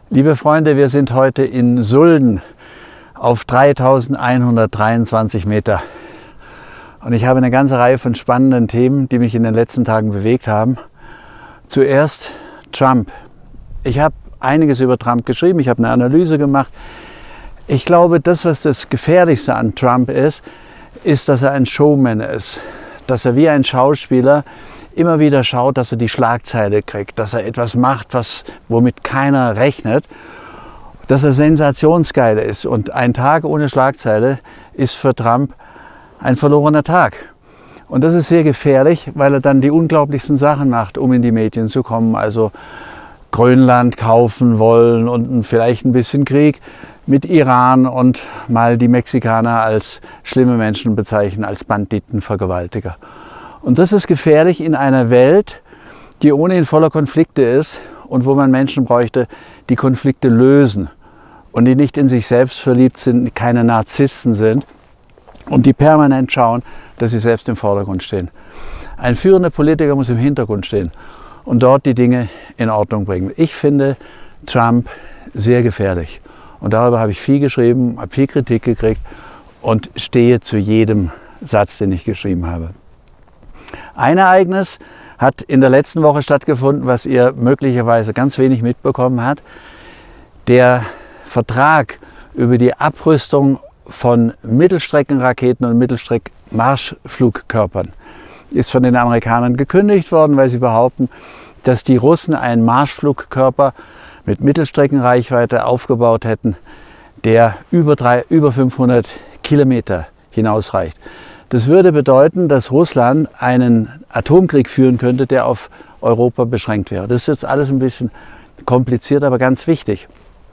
Liebe Freunde, wir sind heute in Sulden auf 3123 Meter. Und ich habe eine ganze Reihe von spannenden Themen, die mich in den letzten Tagen bewegt haben. Zuerst Trump. Ich habe einiges über Trump geschrieben, ich habe eine Analyse gemacht. Ich glaube, das, was das Gefährlichste an Trump ist, dass er ein Showman ist. Dass er wie ein Schauspieler immer wieder schaut, dass er die Schlagzeile kriegt, dass er etwas macht, womit keiner rechnet, dass er sensationsgeil ist. Und ein Tag ohne Schlagzeile ist für Trump ein verlorener Tag. Und das ist sehr gefährlich, weil er dann die unglaublichsten Sachen macht, um in die Medien zu kommen. Also Grönland kaufen wollen und vielleicht ein bisschen Krieg mit Iran und mal die Mexikaner als schlimme Menschen bezeichnen, als Banditen, Vergewaltiger. Und das ist gefährlich in einer Welt, die ohnehin voller Konflikte ist und wo man Menschen bräuchte, die Konflikte lösen und die nicht in sich selbst verliebt sind, die keine Narzissten sind und die permanent schauen, dass sie selbst im Vordergrund stehen. Ein führender Politiker muss im Hintergrund stehen und dort die Dinge in Ordnung bringen. Ich finde Trump sehr gefährlich und darüber habe ich viel geschrieben, habe viel Kritik gekriegt und stehe zu jedem Satz, den ich geschrieben habe. Ein Ereignis hat in der letzten Woche stattgefunden, was ihr möglicherweise ganz wenig mitbekommen habt. Der Vertrag über die Abrüstung von Mittelstreckenraketen und Mittelstreck-Marschflugkörpern ist von den Amerikanern gekündigt worden, weil sie behaupten, dass die Russen einen Marschflugkörper mit Mittelstreckenreichweite aufgebaut hätten, der über 500 Kilometer hinausreicht. Das würde bedeuten, dass Russland einen Atomkrieg führen könnte, der auf Europa beschränkt wäre. Das ist jetzt alles ein bisschen kompliziert, aber ganz wichtig.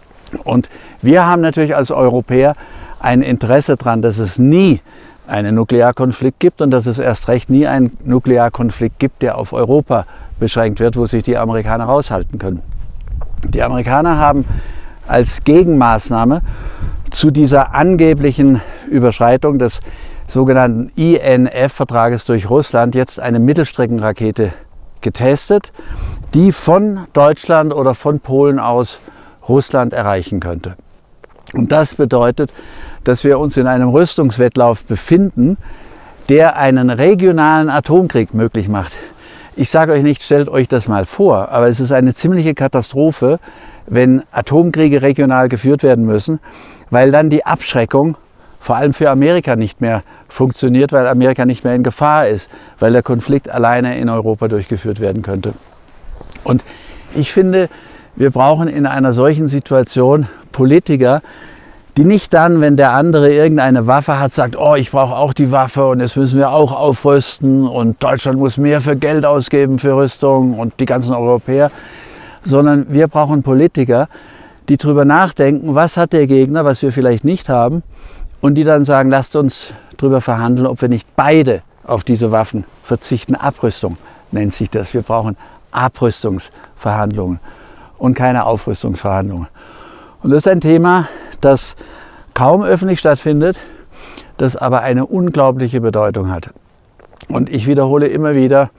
Und wir haben natürlich als Europäer ein Interesse daran, dass es nie einen Nuklearkonflikt gibt und dass es erst recht nie einen Nuklearkonflikt gibt, der auf Europa beschränkt wird, wo sich die Amerikaner raushalten können. Die Amerikaner haben als Gegenmaßnahme zu dieser angeblichen Überschreitung des sogenannten INF-Vertrages durch Russland jetzt eine Mittelstreckenrakete getestet, die von Deutschland oder von Polen aus Russland erreichen könnte. Und das bedeutet, dass wir uns in einem Rüstungswettlauf befinden, der einen regionalen Atomkrieg möglich macht. Ich sage euch nicht, stellt euch das mal vor, aber es ist eine ziemliche Katastrophe, wenn Atomkriege regional geführt werden müssen, weil dann die Abschreckung vor allem für Amerika nicht mehr funktioniert, weil Amerika nicht mehr in Gefahr ist, weil der Konflikt alleine in Europa durchgeführt werden könnte. Und ich finde, wir brauchen in einer solchen Situation Politiker, die nicht dann, wenn der andere irgendeine Waffe hat, sagt, oh, ich brauche auch die Waffe und jetzt müssen wir auch aufrüsten und Deutschland muss mehr für Geld ausgeben für Rüstung und die ganzen Europäer, sondern wir brauchen Politiker, die darüber nachdenken, was hat der Gegner, was wir vielleicht nicht haben, und die dann sagen, lasst uns darüber verhandeln, ob wir nicht beide auf diese Waffen verzichten. Abrüstung nennt sich das. Wir brauchen Abrüstungsverhandlungen und keine Aufrüstungsverhandlungen. Und das ist ein Thema, das kaum öffentlich stattfindet, das aber eine unglaubliche Bedeutung hat. Und ich wiederhole immer wieder,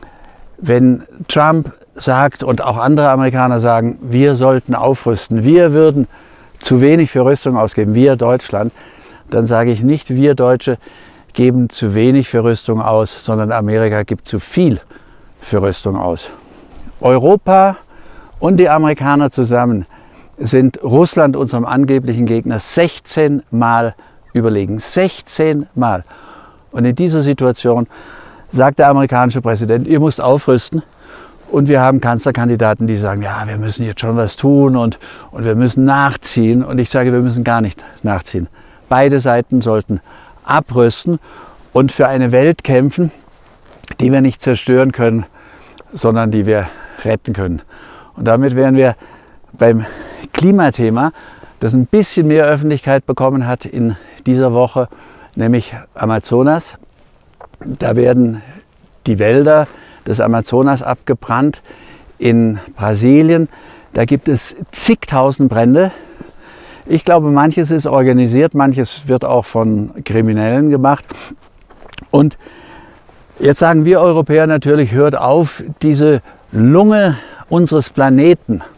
wenn Trump sagt und auch andere Amerikaner sagen, wir sollten aufrüsten, wir würden zu wenig für Rüstung ausgeben, wir Deutschland, dann sage ich nicht, wir Deutsche geben zu wenig für Rüstung aus, sondern Amerika gibt zu viel für Rüstung aus. Europa und die Amerikaner zusammen sind Russland, unserem angeblichen Gegner, 16 Mal überlegen. 16 Mal. Und in dieser Situation sagt der amerikanische Präsident, ihr müsst aufrüsten. Und wir haben Kanzlerkandidaten, die sagen, ja, wir müssen jetzt schon was tun und wir müssen nachziehen. Und ich sage, wir müssen gar nicht nachziehen. Beide Seiten sollten abrüsten und für eine Welt kämpfen, die wir nicht zerstören können, sondern die wir retten können. Und damit wären wir beim Klimathema, das ein bisschen mehr Öffentlichkeit bekommen hat in dieser Woche, nämlich Amazonas. Da werden die Wälder des Amazonas abgebrannt in Brasilien. Da gibt es zigtausend Brände. Ich glaube, manches ist organisiert, manches wird auch von Kriminellen gemacht. Und jetzt sagen wir Europäer natürlich, hört auf, diese Lunge unseres Planeten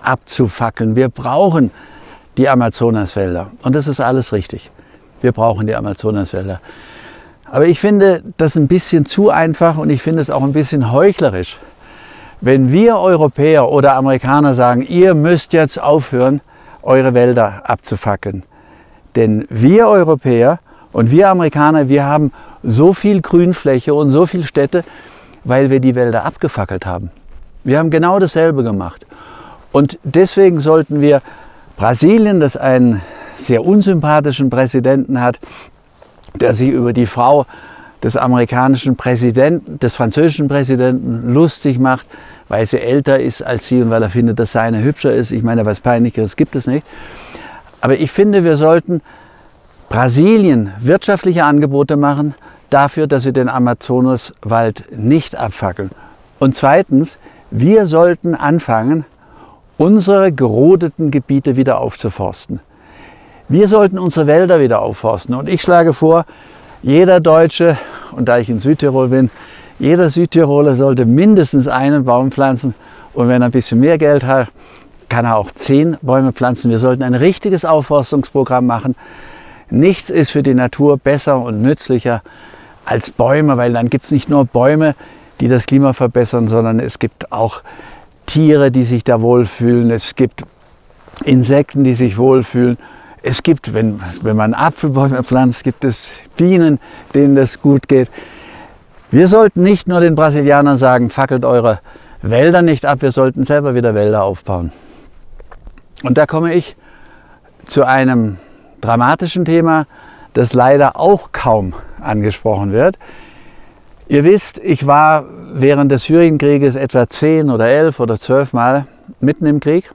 abzufackeln. Wir brauchen die Amazonaswälder. Und das ist alles richtig. Wir brauchen die Amazonaswälder. Aber ich finde das ein bisschen zu einfach und ich finde es auch ein bisschen heuchlerisch, wenn wir Europäer oder Amerikaner sagen, ihr müsst jetzt aufhören, eure Wälder abzufackeln. Denn wir Europäer und wir Amerikaner, wir haben so viel Grünfläche und so viele Städte, weil wir die Wälder abgefackelt haben. Wir haben genau dasselbe gemacht. Und deswegen sollten wir Brasilien, das einen sehr unsympathischen Präsidenten hat, der sich über die Frau des amerikanischen Präsidenten, des französischen Präsidenten lustig macht, weil sie älter ist als sie und weil er findet, dass seine hübscher ist. Ich meine, was Peinlicheres gibt es nicht. Aber ich finde, wir sollten Brasilien wirtschaftliche Angebote machen dafür, dass sie den Amazonaswald nicht abfackeln. Und zweitens, wir sollten anfangen, unsere gerodeten Gebiete wieder aufzuforsten. Wir sollten unsere Wälder wieder aufforsten. Und ich schlage vor, jeder Deutsche, und da ich in Südtirol bin, jeder Südtiroler sollte mindestens einen Baum pflanzen. Und wenn er ein bisschen mehr Geld hat, kann er auch 10 Bäume pflanzen. Wir sollten ein richtiges Aufforstungsprogramm machen. Nichts ist für die Natur besser und nützlicher als Bäume, weil dann gibt es nicht nur Bäume, die das Klima verbessern, sondern es gibt auch Tiere, die sich da wohlfühlen. Es gibt Insekten, die sich wohlfühlen. Es gibt, wenn man Apfelbäume pflanzt, gibt es Bienen, denen das gut geht. Wir sollten nicht nur den Brasilianern sagen, fackelt eure Wälder nicht ab, wir sollten selber wieder Wälder aufbauen. Und da komme ich zu einem dramatischen Thema, das leider auch kaum angesprochen wird. Ihr wisst, ich war während des Syrienkrieges etwa 10 oder 11 oder 12 Mal mitten im Krieg.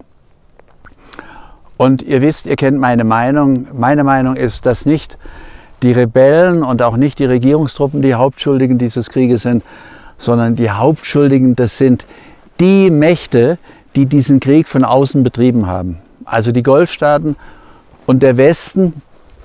Und ihr wisst, ihr kennt meine Meinung. Meine Meinung ist, dass nicht die Rebellen und auch nicht die Regierungstruppen die Hauptschuldigen dieses Krieges sind, sondern die Hauptschuldigen, das sind die Mächte, die diesen Krieg von außen betrieben haben. Also die Golfstaaten und der Westen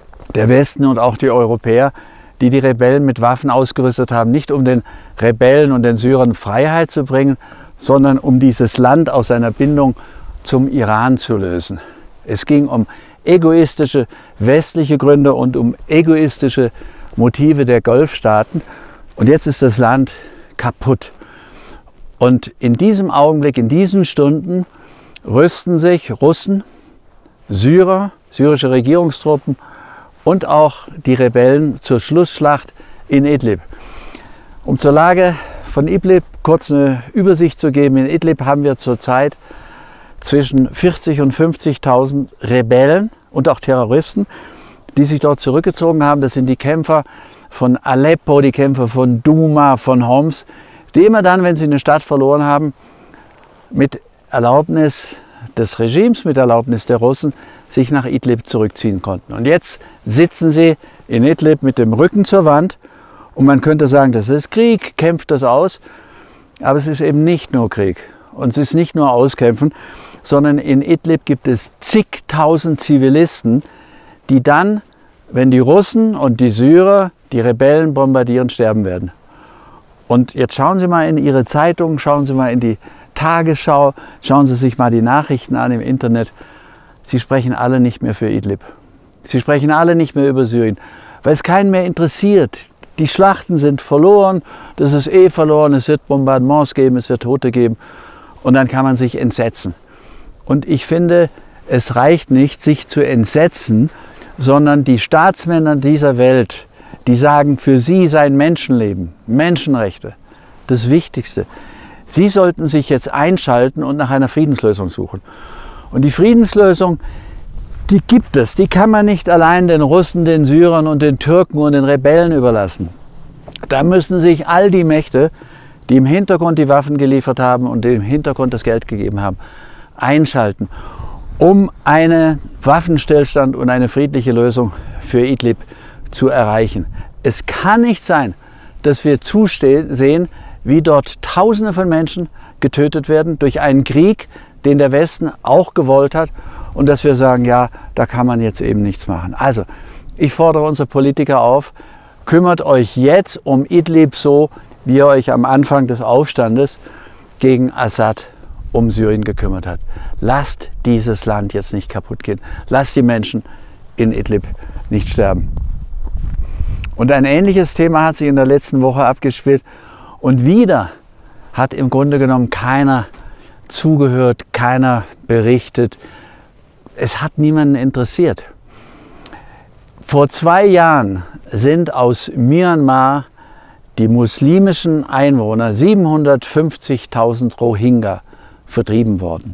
und auch die Europäer, die die Rebellen mit Waffen ausgerüstet haben, nicht um den Rebellen und den Syrern Freiheit zu bringen, sondern um dieses Land aus seiner Bindung zum Iran zu lösen. Es ging um egoistische westliche Gründe und um egoistische Motive der Golfstaaten. Und jetzt ist das Land kaputt. Und in diesem Augenblick, in diesen Stunden, rüsten sich Russen, Syrer, syrische Regierungstruppen und auch die Rebellen zur Schlussschlacht in Idlib. Um zur Lage von Idlib kurz eine Übersicht zu geben, in Idlib haben wir zurzeit zwischen 40.000 und 50.000 Rebellen und auch Terroristen, die sich dort zurückgezogen haben. Das sind die Kämpfer von Aleppo, die Kämpfer von Douma, von Homs, die immer dann, wenn sie eine Stadt verloren haben, mit Erlaubnis des Regimes, mit Erlaubnis der Russen, sich nach Idlib zurückziehen konnten. Und jetzt sitzen sie in Idlib mit dem Rücken zur Wand und man könnte sagen, das ist Krieg, kämpft das aus. Aber es ist eben nicht nur Krieg und es ist nicht nur Auskämpfen, sondern in Idlib gibt es zigtausend Zivilisten, die dann, wenn die Russen und die Syrer die Rebellen bombardieren, sterben werden. Und jetzt schauen Sie mal in Ihre Zeitung, schauen Sie mal in die Tagesschau, schauen Sie sich mal die Nachrichten an im Internet. Sie sprechen alle nicht mehr für Idlib. Sie sprechen alle nicht mehr über Syrien, weil es keinen mehr interessiert. Die Schlachten sind verloren, das ist eh verloren, es wird Bombardements geben, es wird Tote geben und dann kann man sich entsetzen. Und ich finde, es reicht nicht, sich zu entsetzen, sondern die Staatsmänner dieser Welt, die sagen, für sie seien Menschenleben, Menschenrechte das Wichtigste. Sie sollten sich jetzt einschalten und nach einer Friedenslösung suchen. Und die Friedenslösung, die gibt es. Die kann man nicht allein den Russen, den Syrern und den Türken und den Rebellen überlassen. Da müssen sich all die Mächte, die im Hintergrund die Waffen geliefert haben und die im Hintergrund das Geld gegeben haben, einschalten, um einen Waffenstillstand und eine friedliche Lösung für Idlib zu erreichen. Es kann nicht sein, dass wir zusehen, wie dort Tausende von Menschen getötet werden durch einen Krieg, den der Westen auch gewollt hat, und dass wir sagen, ja, da kann man jetzt eben nichts machen. Also, ich fordere unsere Politiker auf, kümmert euch jetzt um Idlib so, wie ihr euch am Anfang des Aufstandes gegen Assad um Syrien gekümmert hat. Lasst dieses Land jetzt nicht kaputt gehen. Lasst die Menschen in Idlib nicht sterben. Und ein ähnliches Thema hat sich in der letzten Woche abgespielt. Und wieder hat im Grunde genommen keiner zugehört, keiner berichtet. Es hat niemanden interessiert. Vor 2 Jahren sind aus Myanmar die muslimischen Einwohner, 750.000 Rohingya, vertrieben worden.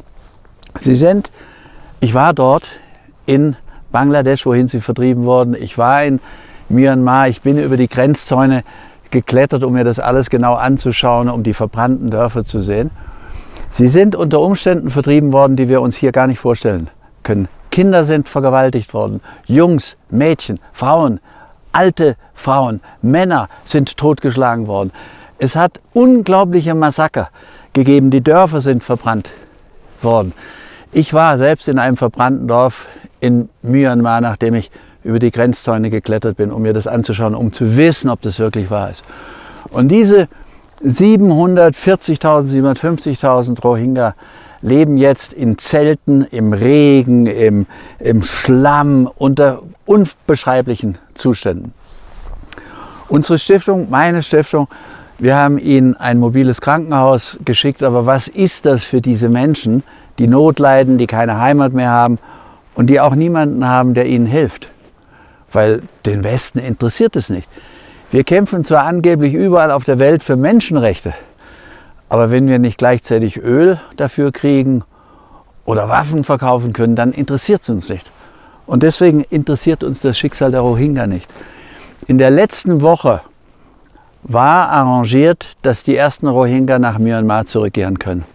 Ich war dort in Bangladesch, wohin sie vertrieben wurden. Ich war in Myanmar, ich bin über die Grenzzäune geklettert, um mir das alles genau anzuschauen, um die verbrannten Dörfer zu sehen. Sie sind unter Umständen vertrieben worden, die wir uns hier gar nicht vorstellen können. Kinder sind vergewaltigt worden, Jungs, Mädchen, Frauen, alte Frauen, Männer sind totgeschlagen worden. Es hat unglaubliche Massaker gegeben, die Dörfer sind verbrannt worden. Ich war selbst in einem verbrannten Dorf in Myanmar, nachdem ich über die Grenzzäune geklettert bin, um mir das anzuschauen, um zu wissen, ob das wirklich wahr ist. Und diese 740.000, 750.000 Rohingya leben jetzt in Zelten, im Regen, im Schlamm, unter unbeschreiblichen Zuständen. Unsere Stiftung, meine Stiftung, wir haben ihnen ein mobiles Krankenhaus geschickt, aber was ist das für diese Menschen, die Not leiden, die keine Heimat mehr haben und die auch niemanden haben, der ihnen hilft? Weil den Westen interessiert es nicht. Wir kämpfen zwar angeblich überall auf der Welt für Menschenrechte, aber wenn wir nicht gleichzeitig Öl dafür kriegen oder Waffen verkaufen können, dann interessiert es uns nicht. Und deswegen interessiert uns das Schicksal der Rohingya nicht. In der letzten Woche war arrangiert, dass die ersten Rohingya nach Myanmar zurückkehren können.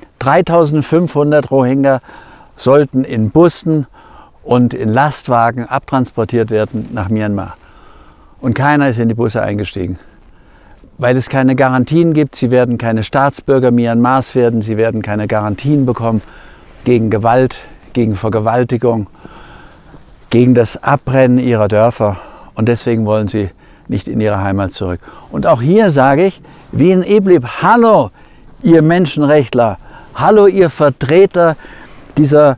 3.500 Rohingya sollten in Bussen und in Lastwagen abtransportiert werden nach Myanmar. Und keiner ist in die Busse eingestiegen, weil es keine Garantien gibt. Sie werden keine Staatsbürger Myanmars werden, sie werden keine Garantien bekommen gegen Gewalt, gegen Vergewaltigung, gegen das Abbrennen ihrer Dörfer. Und deswegen wollen sie nicht in ihre Heimat zurück. Und auch hier sage ich, wie in Idlib, hallo ihr Menschenrechtler, hallo ihr Vertreter dieser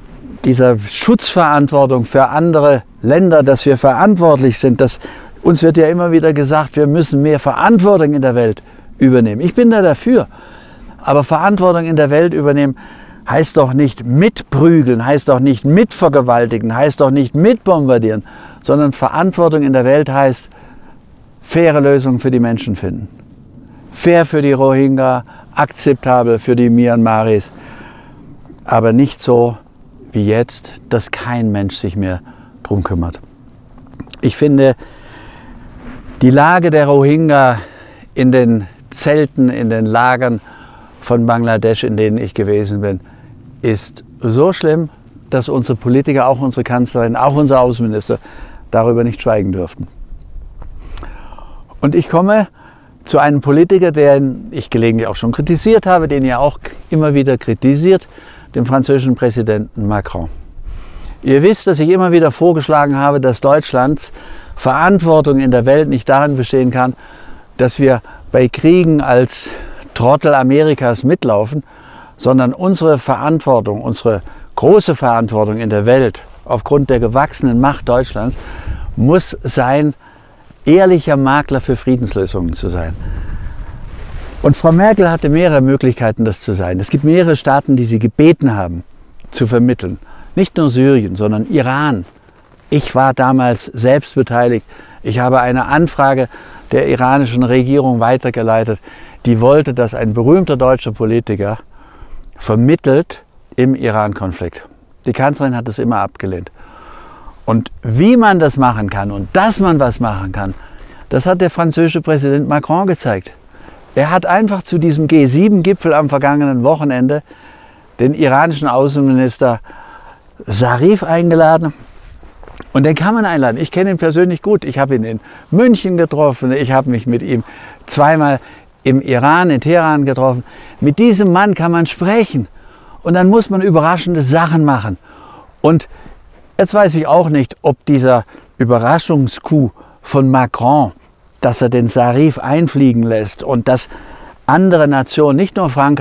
Schutzverantwortung für andere Länder, dass wir verantwortlich sind. Uns wird ja immer wieder gesagt, wir müssen mehr Verantwortung in der Welt übernehmen. Ich bin da dafür. Aber Verantwortung in der Welt übernehmen heißt doch nicht mitprügeln, heißt doch nicht mitvergewaltigen, heißt doch nicht mitbombardieren, sondern Verantwortung in der Welt heißt faire Lösungen für die Menschen finden. Fair für die Rohingya, akzeptabel für die Myanmaris, aber nicht so wie jetzt, dass kein Mensch sich mehr drum kümmert. Ich finde, die Lage der Rohingya in den Zelten, in den Lagern von Bangladesch, in denen ich gewesen bin, ist so schlimm, dass unsere Politiker, auch unsere Kanzlerin, auch unser Außenminister darüber nicht schweigen dürften. Und ich komme zu einem Politiker, den ich gelegentlich auch schon kritisiert habe, den ihr auch immer wieder kritisiert, dem französischen Präsidenten Macron. Ihr wisst, dass ich immer wieder vorgeschlagen habe, dass Deutschlands Verantwortung in der Welt nicht darin bestehen kann, dass wir bei Kriegen als Trottel Amerikas mitlaufen, sondern unsere Verantwortung, unsere große Verantwortung in der Welt aufgrund der gewachsenen Macht Deutschlands muss sein, ehrlicher Makler für Friedenslösungen zu sein. Und Frau Merkel hatte mehrere Möglichkeiten, das zu sein. Es gibt mehrere Staaten, die sie gebeten haben, zu vermitteln. Nicht nur Syrien, sondern Iran. Ich war damals selbst beteiligt. Ich habe eine Anfrage der iranischen Regierung weitergeleitet, die wollte, dass ein berühmter deutscher Politiker vermittelt im Iran-Konflikt. Die Kanzlerin hat es immer abgelehnt. Und wie man das machen kann und dass man was machen kann, das hat der französische Präsident Macron gezeigt. Er hat einfach zu diesem G7-Gipfel am vergangenen Wochenende den iranischen Außenminister Zarif eingeladen. Und den kann man einladen. Ich kenne ihn persönlich gut. Ich habe ihn in München getroffen. Ich habe mich mit ihm zweimal im Iran, in Teheran getroffen. Mit diesem Mann kann man sprechen. Und dann muss man überraschende Sachen machen. Und jetzt weiß ich auch nicht, ob dieser Überraschungscoup von Macron, dass er den Zarif einfliegen lässt und dass andere Nationen, nicht nur Frankreich,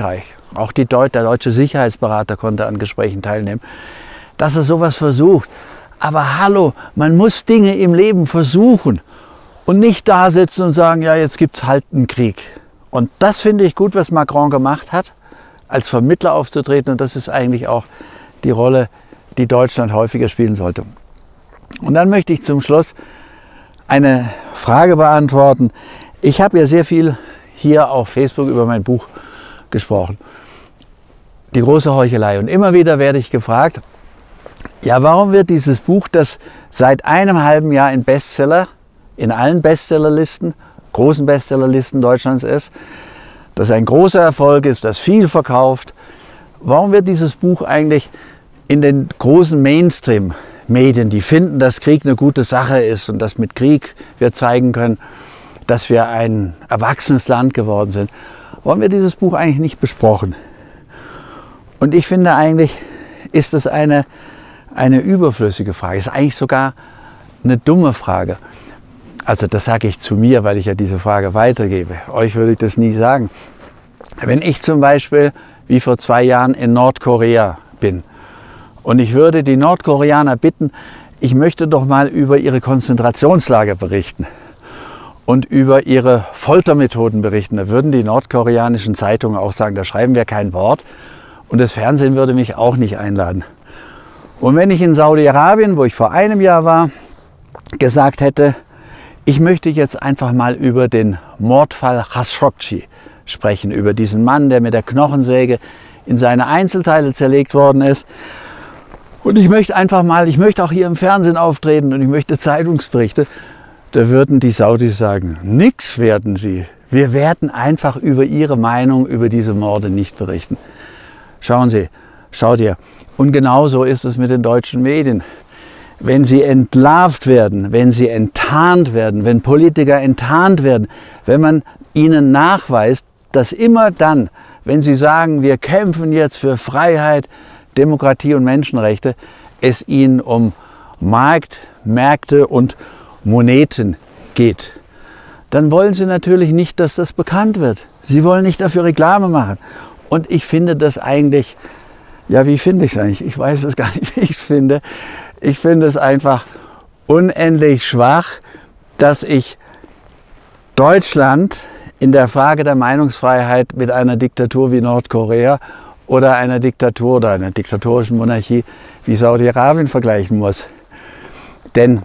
auch der deutsche Sicherheitsberater konnte an Gesprächen teilnehmen, dass er sowas versucht. Aber hallo, man muss Dinge im Leben versuchen und nicht da sitzen und sagen, ja, jetzt gibt es halt einen Krieg. Und das finde ich gut, was Macron gemacht hat, als Vermittler aufzutreten. Und das ist eigentlich auch die Rolle, die Deutschland häufiger spielen sollte. Und dann möchte ich zum Schluss eine Frage beantworten. Ich habe ja sehr viel hier auf Facebook über mein Buch gesprochen. Die große Heuchelei. Und immer wieder werde ich gefragt, ja, warum wird dieses Buch, das seit einem halben Jahr in allen Bestsellerlisten, großen Bestsellerlisten Deutschlands ist, das ein großer Erfolg ist, das viel verkauft, warum wird dieses Buch eigentlich in den großen Mainstream-Medien, die finden, dass Krieg eine gute Sache ist und dass mit Krieg wir zeigen können, dass wir ein erwachsenes Land geworden sind, warum wird dieses Buch eigentlich nicht besprochen? Und ich finde eigentlich, ist das eine überflüssige Frage, ist eigentlich sogar eine dumme Frage. Also das sage ich zu mir, weil ich ja diese Frage weitergebe. Euch würde ich das nie sagen. Wenn ich zum Beispiel, wie vor 2 Jahren, in Nordkorea bin und ich würde die Nordkoreaner bitten, ich möchte doch mal über ihre Konzentrationslager berichten und über ihre Foltermethoden berichten, da würden die nordkoreanischen Zeitungen auch sagen, da schreiben wir kein Wort und das Fernsehen würde mich auch nicht einladen. Und wenn ich in Saudi-Arabien, wo ich vor einem Jahr war, gesagt hätte, ich möchte jetzt einfach mal über den Mordfall Khashoggi sprechen, über diesen Mann, der mit der Knochensäge in seine Einzelteile zerlegt worden ist. Und ich möchte auch hier im Fernsehen auftreten und ich möchte Zeitungsberichte. Da würden die Saudis sagen, nix werden sie. Wir werden einfach über ihre Meinung über diese Morde nicht berichten. Schaut ihr. Und genauso ist es mit den deutschen Medien. Wenn sie entlarvt werden, wenn sie enttarnt werden, wenn Politiker enttarnt werden, wenn man ihnen nachweist, dass immer dann, wenn sie sagen, wir kämpfen jetzt für Freiheit, Demokratie und Menschenrechte, es ihnen um Märkte und Moneten geht, dann wollen sie natürlich nicht, dass das bekannt wird. Sie wollen nicht dafür Reklame machen. Und ich finde das eigentlich, ja, wie finde ich es eigentlich? Ich weiß es gar nicht, wie ich es finde. Ich finde es einfach unendlich schwach, dass ich Deutschland in der Frage der Meinungsfreiheit mit einer Diktatur wie Nordkorea oder einer Diktatur oder einer diktatorischen Monarchie wie Saudi-Arabien vergleichen muss. Denn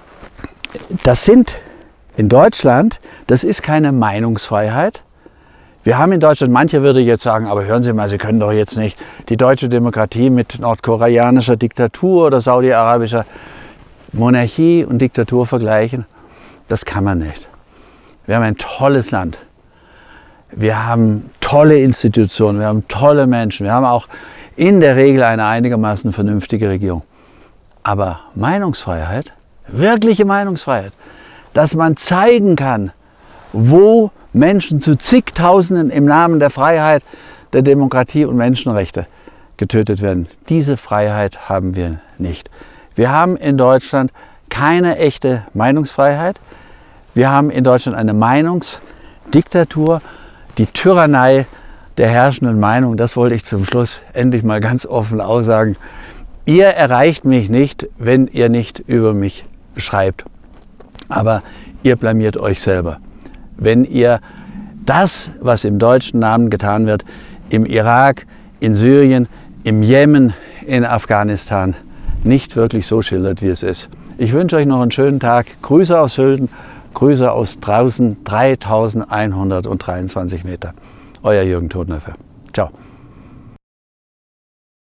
das in Deutschland, das ist keine Meinungsfreiheit. Wir haben in Deutschland, manche würde jetzt sagen, aber hören Sie mal, Sie können doch jetzt nicht die deutsche Demokratie mit nordkoreanischer Diktatur oder saudi-arabischer Monarchie und Diktatur vergleichen. Das kann man nicht. Wir haben ein tolles Land. Wir haben tolle Institutionen, wir haben tolle Menschen, wir haben auch in der Regel eine einigermaßen vernünftige Regierung. Aber Meinungsfreiheit, wirkliche Meinungsfreiheit, dass man zeigen kann, wo Menschen zu zigtausenden im Namen der Freiheit, der Demokratie und Menschenrechte getötet werden. Diese Freiheit haben wir nicht. Wir haben in Deutschland keine echte Meinungsfreiheit. Wir haben in Deutschland eine Meinungsdiktatur, die Tyrannei der herrschenden Meinung. Das wollte ich zum Schluss endlich mal ganz offen aussagen. Ihr erreicht mich nicht, wenn ihr nicht über mich schreibt. Aber ihr blamiert euch selber. Wenn ihr das, was im deutschen Namen getan wird, im Irak, in Syrien, im Jemen, in Afghanistan, nicht wirklich so schildert, wie es ist. Ich wünsche euch noch einen schönen Tag. Grüße aus Sölden, Grüße aus draußen, 3123 Meter. Euer Jürgen Todnöffer. Ciao.